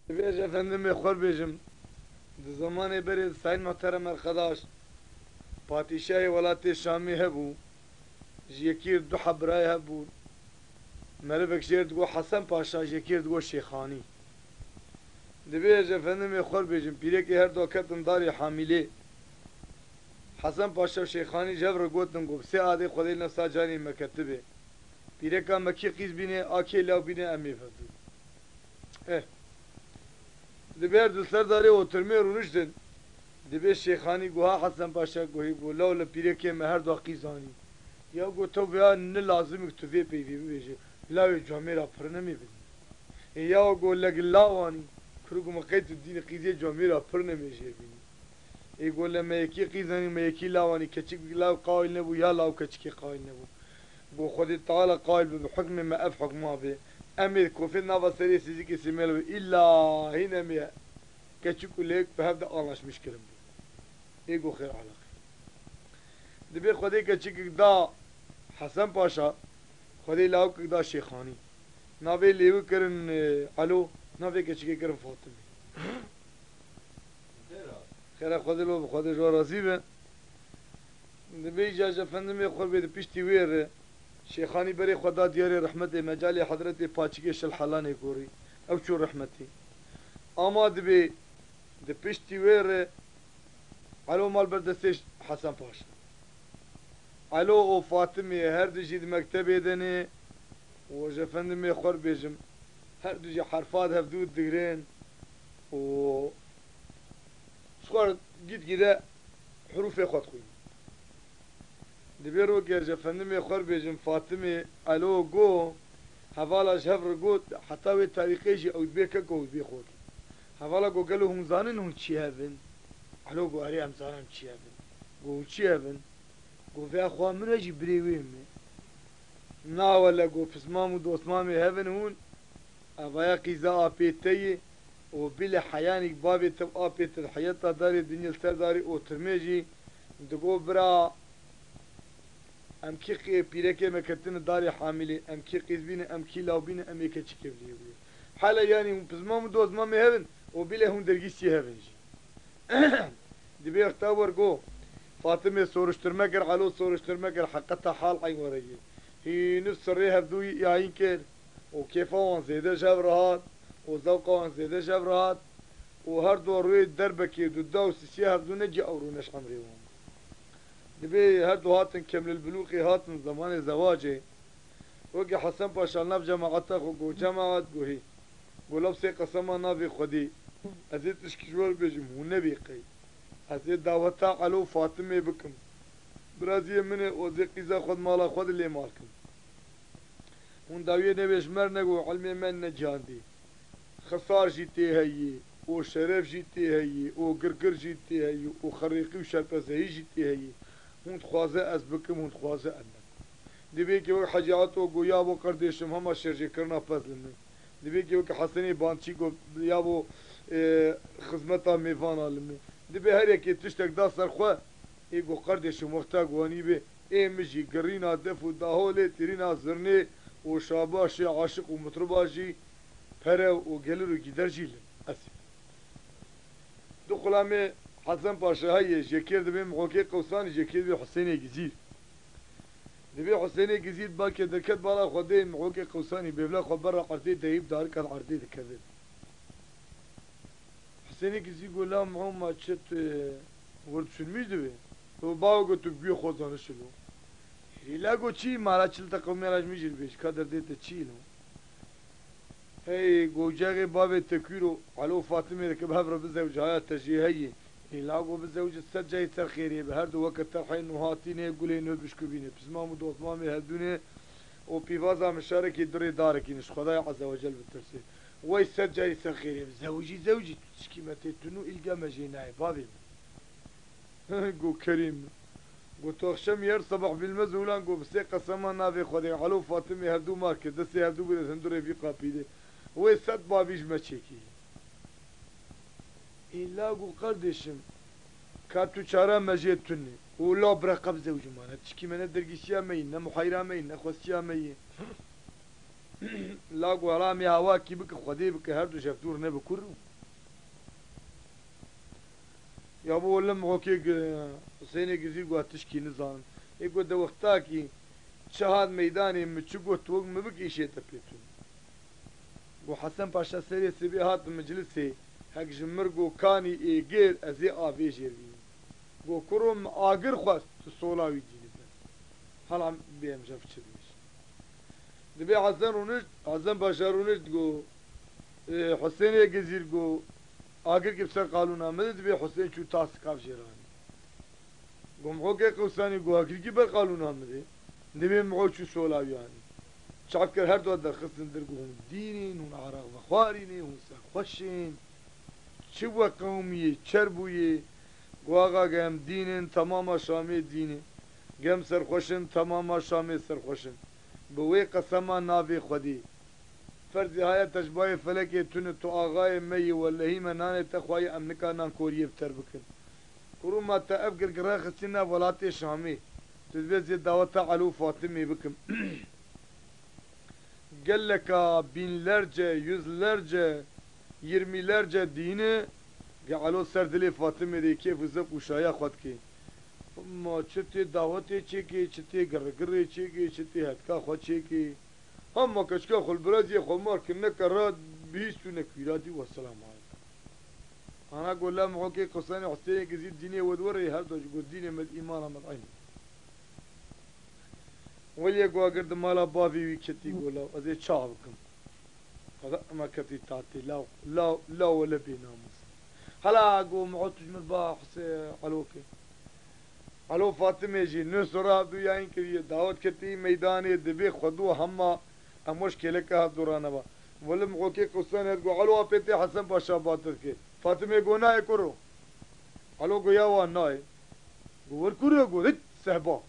بيج افندم خور بيجم زمان بري ساين محترم الخداش پادشاهی ولایت شامی هبو جیکیر دو حبرای هبو مربک جرد گو حسن پاشا جیکیر گو شیخانی دبیج افندم خور بيجم پیره که هر دو کتن داری حامله حسن پاشا شیخانی جبر گوتن گو سه عادی خودی نسا جانی مکتبه پیره که مکی قیز بینه آکی لاو بینه امی فدو دبیر دل سر داری oturmaya رونشتن دبیر شیخانی گوها حسن پاشا گوهی گو لاو لپیره که مهر دو قیزانی یا گو تو بیا نه لازم اکتفی پیوی بیجه لاو جامعه را پر نمی بدی یا گو لگ لاوانی کرو مقید الدین قیزی جامعه را پر نمی بینی ای گو لما یکی قیزانی ما یکی لاوانی کچک لاو قائل نبو یا لاو کچکی قائل نبو گو خود تعالی قائل بحکم ما اف حکما به امیر کوفی نوا سری سیزی که سیملو الا هنا میا کچکو لیک به هفته آنلاش کرم بی ای گو خیر علاقه دبیر خودی کچک دا حسن پاشا خودی لاو که دا شیخانی ناوی لیو کرن علو ناوی کچکی کرن فاطمه خیر خودی لو خودی جو راضی به دبی جاج افندم خور بید پیشتی ویره شیخانی بری خدا دیار رحمت مجال حضرت پاچگی شل حلانه کوری او چو رحمتی اما دبی د پیشتی ویره علو مال بردستش حسن پاشا علو و فاطمه هر دو جید مکتب دنه و جفندم خور بیجم هر دو جی حرفات هفدود دگرین و سخور گید گیده حروف خود خوی دبیرو که جفندم خور بیجم فاطمه علو گو حوالاش هفر گو حتی وی طریقیشی او بی که گو بی خود حوالا گو گلو هم زانن هم چی هفن علو گو اری هم زانن چی هفن گو چی هفن گو فی اخواه من اجی بریویم نا ولا گو پسمام و دوستمامی هفن هون اویا قیزا آپیتایی و بلا حیانیک بابی تب آپیت الحیاتا داری دنیا سر داری او ترمیجی دگو برا ام کی پیره که مکتن داری حاملی ام کی قیز بینه ام کی لاو بینه ام یکه چکه بلیوی حالا یعنی پسمام و دوستمامی هفن و بلا هون درگیسی هفن جی دبی اختاور گو فاطمه سورشترما كر علو سورشترما كر حقتها حال عين ورقي هي نفس الريها بدوي يعين كر وكيف وان زيادة جبرهات وذوق وان زيادة جبرهات وهر دور روي دربك يدو سيسيها بدو نجي أورونش عمريهم دبي هردو هاتن كمل البلوغي هاتن زمان زواجي وقي حسن باشا ناف جماعتك وقو جماعت قوهي قولب سي قسما نافي خدي أزيد تشكشور بجمهو نبي قي أزيد دعوتا علو فاطمه بكم برازي منه وزي قيزا خود مالا خود اللي مالكم هون داوية نبيش مرنقو علمي من نجاندي خسار جيتي هي وشرف جيتي هي وقرقر جيتي هي وخريقي وشرفزهي جيتي هي هون تخوازه از بكم هون تخوازه أنك دبي كي وك حاجاتو قو يابو قرديشم هما شرجي كرنا فضلنا دبي كي وك حسني بانشي قو يابو خزمتا ميفانا لمي دبي هر يكي تشتك دا سرخوا ايقو قرديشم وقتا قواني بي اي مجي قرينا دفو داهولي ترينا زرني وشاباشي عاشق ومطرباشي پره و گلر و گیدر جیلن اسیم دو خلامه حسن پاشا هایی جکر دبی محوکی قوسانی جکر دبی حسین گزیر دبی حسین گزیر با که درکت بالا خوده محوکی قوسانی بیبلا خود برا عرضی دهیب دار کن عرضی دکده حسین گزیر گولا محو ما چت ورد شنمیش دوی و باو گو تو بیو خوزانه شلو هیلا گو چی مارا چلتا قومی راج میجل بیش کادر دیتا چی لو هي جوجاغي بابي تكيرو علو فاطمه ركب هبره بزوجها تجيهي يلاقوا بزوج السجاي ترخيري بهردو وقت ترحين وهاتيني يقولي انه بشكوبيني بس مامو دوت مامي هدوني وبيفازا مشاركي دري داركي نش خداي عز وجل بالترسي وي السجاي ترخيري زوجي تشكي متى تنو القى مجيناي بابي قو كريم قو توخشم ير صبح بالمزولان قو بسي قسما نافي خدي علو فاطمه هدو ماركت دسي هدو بده هندوري في قابيده وی صد بابیش مچکی ایلا گو قردشم کاتو چارا مجید تنی ولا برا قبضه وجمانه تشكي من درقشيا مين محيرا مين خوسيا مين لاگو حرامی هوا کی بک خودی بک هر دو شفتور نه بکرو یا بو ولم اوکی حسین گزیر گو اتش کی نزان ایگو د وقتا کی شهاد میدانی مچگو توگ مبکیشه تپیتون گو حسن پاشا سری سبی هات مجلسی هک جمرگو کانی ایگیر ازی آوی جیروی گو کرم آگر خواست تو سولاوی دینی بن حالا بیم جف چدیش دبی حسن رونشت حسن پاشا رونشت گو حسین گزیر گو آگر که بسر قالون آمده دبی حسین چو تاس کاف جیرانی گو مخو که قوسانی گو آگر که بر قالون آمده دبی مخو چو سولاوی آنی شعب كر هر دو درخصن درقهم دينين هون عراق وخوارين هون سخوشين شبوة قومية شربوية واغا قام دينين تماما شامي ديني قام سرخوشن تماما شامي سرخوشن بوي قسما نافي خدي فرد هاي تشباي فلكي تون تو آغاي مي ولا هي مناني تخواي امنكا نان كوريه بتر بكن كرو ما تأفقر قراخسنا ولاتي شامي تدبيز دعوتا علو فاطمي بكم قال لك binlerce, yüzlerce, 20'lerce dini قالوا سردلي فاطمه دي كيف زق وشايا خدكي ما چتي دعوتي چيكي چتي گرگري چيكي چتي هتكا خد چيكي هم كشكا خل برازي خمار كنا كراد بيستو نكيراتي والسلام عليكم انا اقول لهم اوكي قصاني حسين يزيد ديني ودوري هر دو ديني مد ايمان مد عين ولي قوا قرد مالا بافي ويكتي قولا ازي چاوكم هذا ما كتي تاتي لا ولا بينامس هلا قو معود تجمل با حسين علوكي علو فاطمه جي نسرا بيان كري دعوت كتي ميداني دبي خدو هما مشكله کا دورانه با ولم اوكي قصانه قو علو بيتي حسن باشا باتك فاطمه قونا يكرو علو قو يا واناي قو وركرو قو سهبا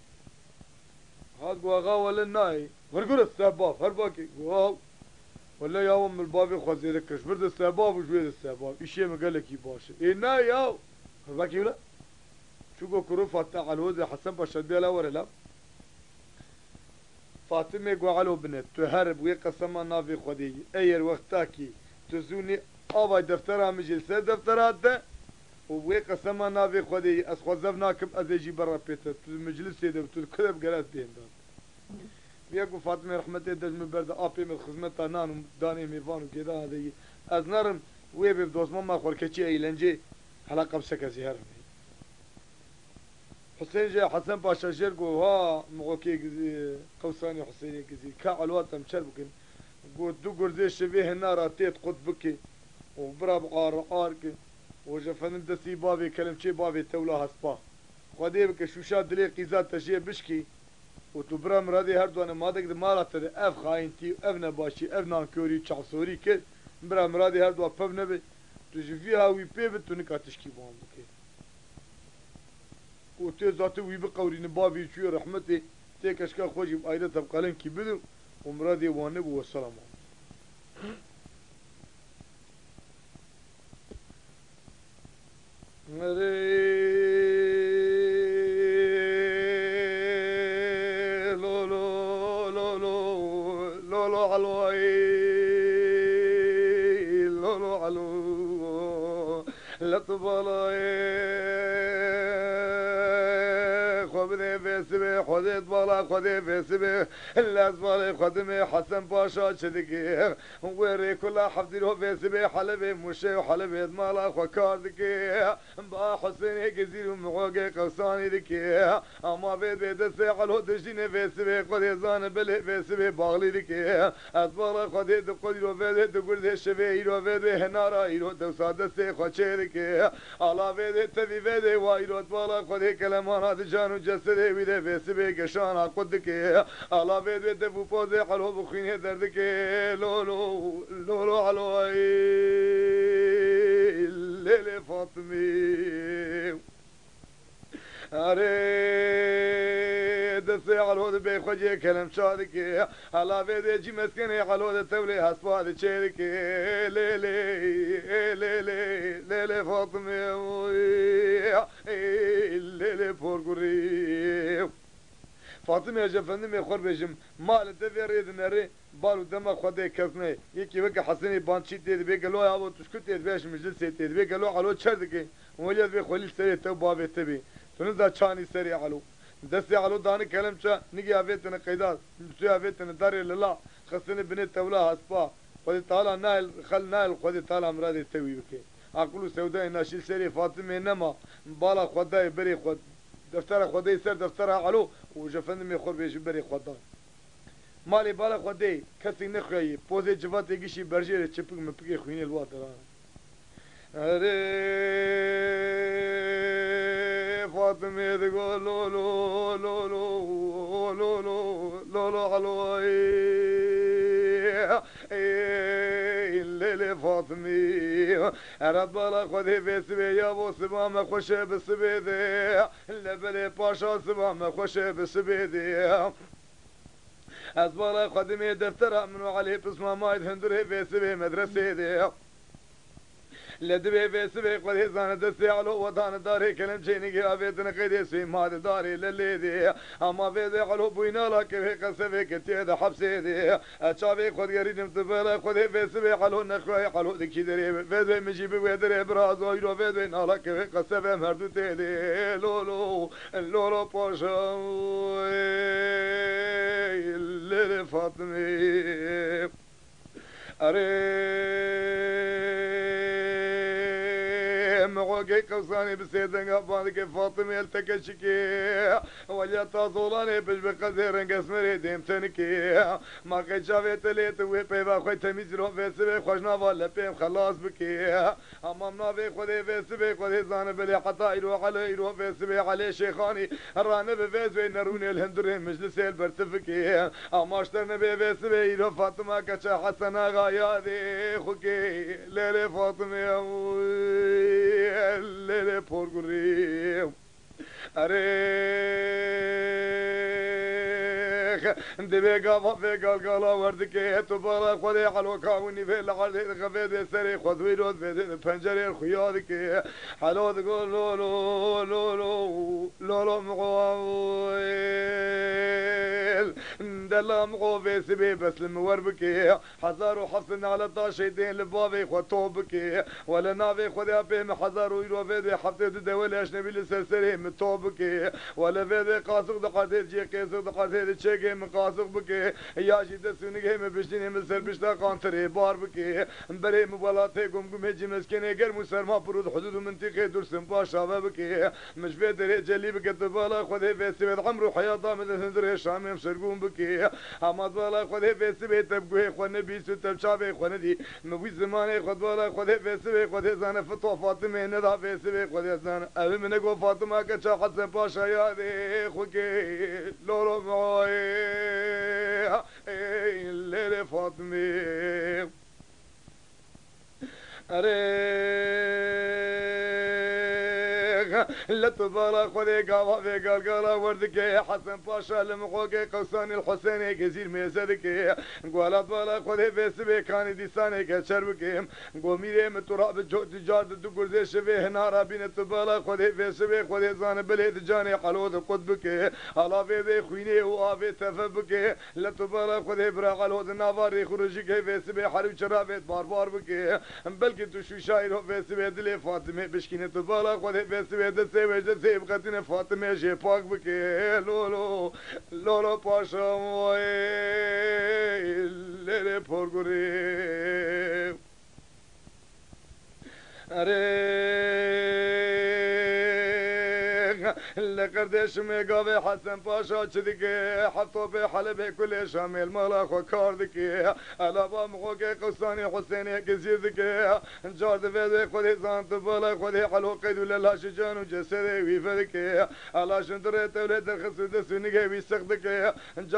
هاد قو اغا ولا ناي وركرو السهبا فرباكي قو ولا يا ام البابي خوزي كش برد السهبا وجويد السهبا اشي ما قال لك يباشا اي ناي يا فرباكي ولا شو قو كرو فاتح على الوزي حسن باشا بيلا ولا لا فاطمه قو علو بنت تهرب ويقسم نافي خدي اير وقتاكي تزوني ابا دفترها مجلسه دفترات ده ويقسم نافي خدي اسخوزفناكم ازيجي برا بيتا المجلس ده بتكذب قالت بين ده بيقول فاطمه رحمتي دجم برد ابي من خدمت نان داني ميفان وكذا هذه ازنرم ويبي بدوس ماما خوركتشي ايلنجي حلقه بسكه زهر حسين جاي حسن باشا جرقو ها مغوكي قوساني حسيني كزي كعلوات مشربكن قو دو قرزي شبيه النار اتيت قد بكي وبرا بقار عارك وجفن دسي بابي كلم شي بابي تولا هسبا خدي بك شوشا دلي قيزات تجي بشكي وتبرا مرادي هردوان ما دك مالات اف خاينتي اف نباشي اف نانكوري تشعصوري كل برا مرادي هردوان باب نبي تجي فيها وي بيبت ونكاتشكي بوان بكي وتي ذاتي وي بقورين بابي شو رحمتي تي كشكا خوجي بايده تبقالن كي بدو ومرادي وانب والسلام لا خذني في سبي خذيت بالا خذي في سبي الأزمال خدمي حسن باشا شدقي ويري كلها حفظينه في سبي حلبي مشي وحلبي مالا خكار ذكي با حسيني كزير ومعوقي قوساني ذكي اما بيد بيد ساعة الهدجيني في سبي خذي زان بلي في سبي باغلي ذكي أزمال خذي دقودي رو بيد دقود ذي شبي رو بيد هنارا يرو دوساد سي خوشي ذكي على بيد تبي بيد وايرو بالا خذي كلمان هذا جانو جسدي بيد في سبي قشان قدك على بيد بيد بوبوزي حلو بخيني دردك لولو علو ليلي فاطمي أري دسي علو بي خوجي كلام شادك على بيد جي مسكني علو تولي هسباد شيرك ليلي فاطمي ليلي فورقري فاطمه جفندم خور بجم مال دفيريد نري بالو دم خدي كزني يكي بك حسني بانشي تيد بيقلو يا ابو تشكت بيش مجلس تيد بيقلو علو تشردك وليد بخلي سري تو باب تبي تنزا چاني سري علو دستي علو داني كلام شا نيجي افيتنا قيدات نسي افيتنا داري لله خصني بنت ولا اسبا خدي طالع نايل خل نايل خدي طالع مرادي توي بك اقول سوداء ناشي سري فاطمه انما بالا خداي بري خد دفتر خدي سر دفترها علو وجفندم يخور بيش بري خداي مالي بالا خدي كسي نخوي بوزي جفات يجيشي برجير تشبك مبكي خويني الواتر اري فاطمه تقول لو لو لو لو لو لو لو لو علوي الليلة فاطمي أرد بالا خدي في سبي يا بو سبام خوش بسبي دي لبلي باشا سبام خوش بسبي دي أزبالا خدمي دفتر منو عليه بسمه مايد هندري في سبي مدرسي دي لدبي في سبي قد هزان دستي علو ودان داري كلم شيني قابيتنا قيدي سي ماد داري للي دي اما في ذي علو بوينا لك في قصفي كتي ذا حبسي دي اتشافي قد قريد متبالا قد في سبي علو نخوي علو ذكي دري في ذي مجيب ويدري برازو يرو في ذي نالك في قصفي مردو تيدي لولو لولو باشا اللي فاطمي مغوكي قوساني بسيدن قبانك فاطمة التكشكي وجا تازولاني بش بقزيرن قسمري ديم تنكي ما قد شافيت ليت ويبا خوي تميز رو في سبي خوشنا ولا بيم خلاص بكي امامنا في خدي في سبي خدي زان بلي حتى يروح علي يروح في سبي علي شيخاني رانا بفيز وين نروني الهندرين مجلس البرتفكي اما اشترنا في سبي يروح فاطمة كشا حسنا غايادي خوكي ليلي فاطمة الليلة بورغوري أريخ دبي قافا في قلقلا وردكي تبالا خذي حلو كاوني في العرض خفيد سري خذوي رود في البنجرة الخيادك حلو تقول لو لو لو لو لو لو مغويل دلا مغو في سبي بس الموربكي حزار وحفصن على طاشيدين لبابي خطوبكي ولا نافي خذي بهم حزار ويرو في حفظ الدولة أجنبي للسلسلة متوبكي ولا في قاصق دقاتي جي قيسق دقاتي تشيكي من قاصق بكي يا جيد سونيكي من بشتيني من سر بشتا قانتري بار بكي بري مبالاتي قم هجي مسكيني غير مسلمة برود حدود منطقة درسن باشا بكي مش في دري جلي بكي تبالا خذي في سبيت عمرو حياة من الهندري شامي سرقون بكي اما بالا خذي في سبيت تبقي خو نبي ست شابي خو ندي مبي زماني خذ بالا خذي في سبيت خذي زانه فتو فاطمه ندا في سبيت خذي زانه ابي من جو فاطمه كشا حسن باشا يا دي خوكي لولو معي الليله فاطمه لا تبارك خذي قاوا في قلقلا وردك يا حسن باشا لمقوقي قوساني الحسيني كزير ميزدك قولا بالا خذي في سبي كان ديساني كشربك قومي متراب جو تجار دقور زي شبيه نارا بين تبالا خذي في سبي خذي زان بليد جاني حلود قطبك على في خويني وافي تفبك لا تبارك خذي برا حلود نافاري خرجك في سبي حرب شرابت بار بك بلكي تشو شاير في سبي دلي فاطمه بشكينه تبالا خذي في سبي دسي وجد سي بقتنا فاطمه جي باك بك لولو لولو باشا موي ليلي بورغوري لقردش ميقابي حسن باشا چدكي حطو في حلبي كل شامل مالا خو كاردكي الابا مخوكي قصاني حسيني كزيدكي جارد فيدي خودي زانت بالا خودي حلو قيدو لله شجان وجسدي ويفدكي على شندري تولد الخصو دسونيكي ويسخدكي